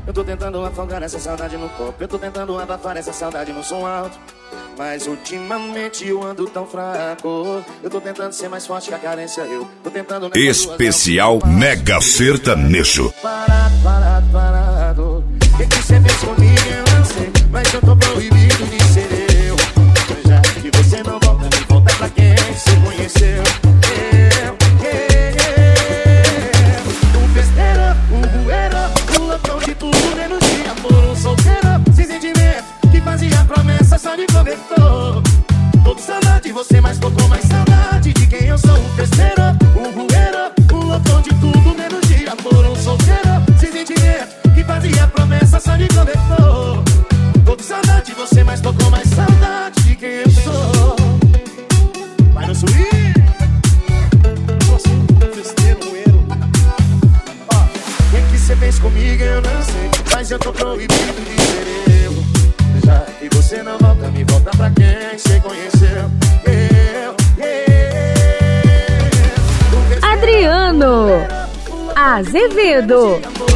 Eu tô tentando afogar essa saudade no copo. Eu tô tentando abafar essa saudade no som alto. Mas ultimamente eu ando tão fraco. Eu tô tentando ser mais forte que a carência. Eu tô tentando... Especial Mega Sertanejo. Parado. O que você fez comigo eu não sei, mas eu tô proibido de ser eu. Já que você não volta, me volta pra quem você conheceu. Um festeiro, um bueiro, um loucão de tudo, menos de amor. Um solteiro, sem sentimento, que fazia promessa só de cobertor. Tô com saudade de você, mas tô com mais saudade de quem eu sou. Um festeiro, um bueiro, um loucão de tudo, menos de amor. Um solteiro, sem sentimento, que fazia promessa só de cobertor. Tô com saudade de você, mas tô com mais saudade de quem eu sou. Vai no swing. Você um festeiro, bueiro. O que você fez comigo eu não sei, mas eu tô proibido de ser eu. Já que você não volta, me volta pra quem você conheceu. Adriano Azevedo.